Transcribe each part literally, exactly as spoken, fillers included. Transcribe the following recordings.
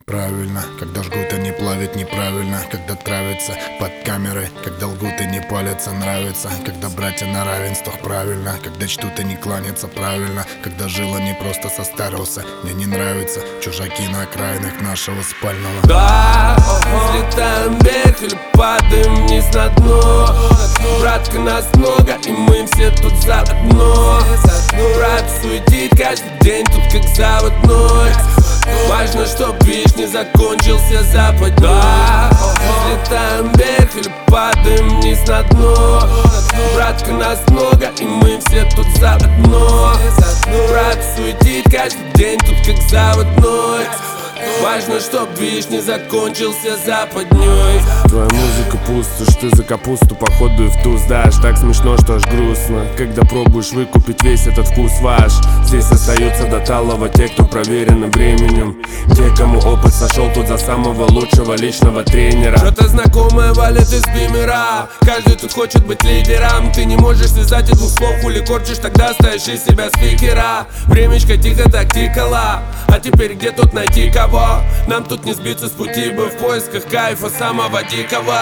Правильно, когда жгут и не плавят неправильно, когда травятся под камерой, когда лгут и не палятся нравится, когда братья на равенствах правильно, когда чтут и не кланятся правильно, когда жила не просто состарился, мне не нравится чужаки на окраинах нашего спального. Да, взлетаем вверх или падаем вниз на дно. Братка, нас много и мы все тут заодно. Брат суетит каждый день тут как заводной. Важно, чтоб движ не закончился западней. Да, взлетаем вверх или падаем вниз на дно. Братка, нас много и мы все тут заодно. Брат суетит каждый день тут как заводной. Важно, чтоб движ не закончился западней. Твоя музыка пустошь, ты за капусту походу и в туз дашь. Так смешно, что аж грустно, когда пробуешь выкупить весь этот вкус ваш. Здесь остаются до талого те, кто проверены временем. Те, кому опыт сошел тут за самого лучшего личного тренера. Что-то знакомое валит из бимера. Каждый тут хочет быть лидером. Ты не можешь связать и двух слов, хули корчишь, тогда ставишь из себя спикера. Времечко тихо так тикало, а теперь где тут найти кого? Нам тут не сбиться с пути бы в поисках кайфа самого дикого.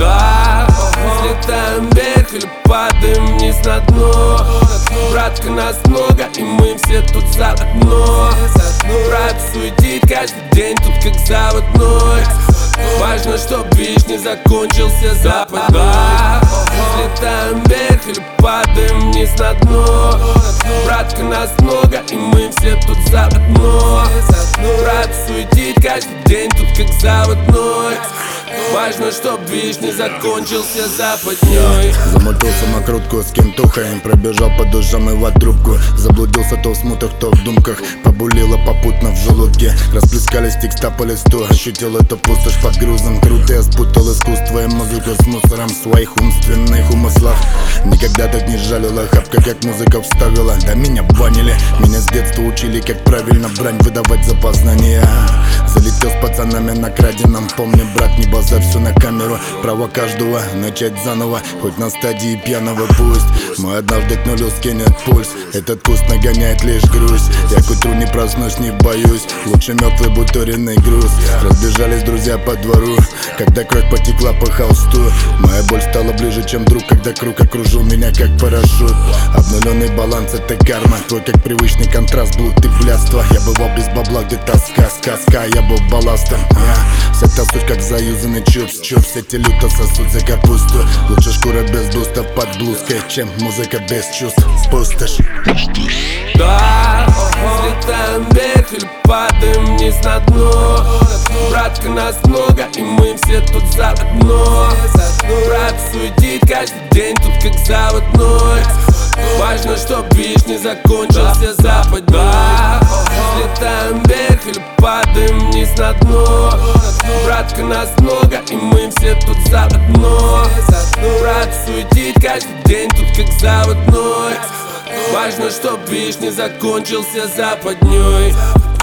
Да, взлетаем вверх или падаем вниз на дно. Братка, нас много и мы все тут заодно. Брат суетит каждый день тут как заводной. Важно, чтоб движ не закончился западной. Да, взлетаем вверх или падаем вниз на дно. Братка, нас много и мы все тут заодно. Брат суетит каждый день тут как заводной. Важно, чтоб движ не закончился западней. Замотался на крутку с кентухой, пробежал по душам и в трубку. Заблудился то в смутах, то в думках, побулило попутно в желудке. Расплескались текста по листу, ощутил эту пустошь под грузом. Круто я спутал искусство и музыку с мусором в своих умственных умыслах. Никогда так не жалила хапка, как музыка вставила. Да меня банили, меня с детства учили, как правильно брань выдавать за познания. Залетел с пацанами на краденом, помни, брат, не базарь, все на камеру. Право каждого начать заново, хоть на стадии пьяного пусть. Мы однажды к нулю скинет пульс, этот куст нагоняет лишь грусть. Я к утру не проснусь, не боюсь, лучше мертвый буторенный груз. Разбежались друзья по двору, когда кровь потекла по холсту. Моя боль стала ближе, чем друг, когда круг окружил меня как парашют. Обнуленный баланс — это карма, твой как привычный контраст, блуд и блядство. Я бывал без бабла, где тоска, сказка, я был балластом. а, Вся та суть как заюзанный чупс, чупс. Эти люто сосут за капусту. Лучше шкура без дуста под блузкой, чем музыка без чувств. Пустошь. Да, взлетаем вверх или падаем вниз на дно. Братка, нас много и мы все тут заодно. Брат суетит каждый день тут как заводной. Важно, чтоб движ не закончился западней. Да, взлетаем вверх или падаем вниз на дно. Братка, нас много и мы все тут заодно. Брат суетит каждый день тут как заводной. Важно, чтоб движ не закончился западней.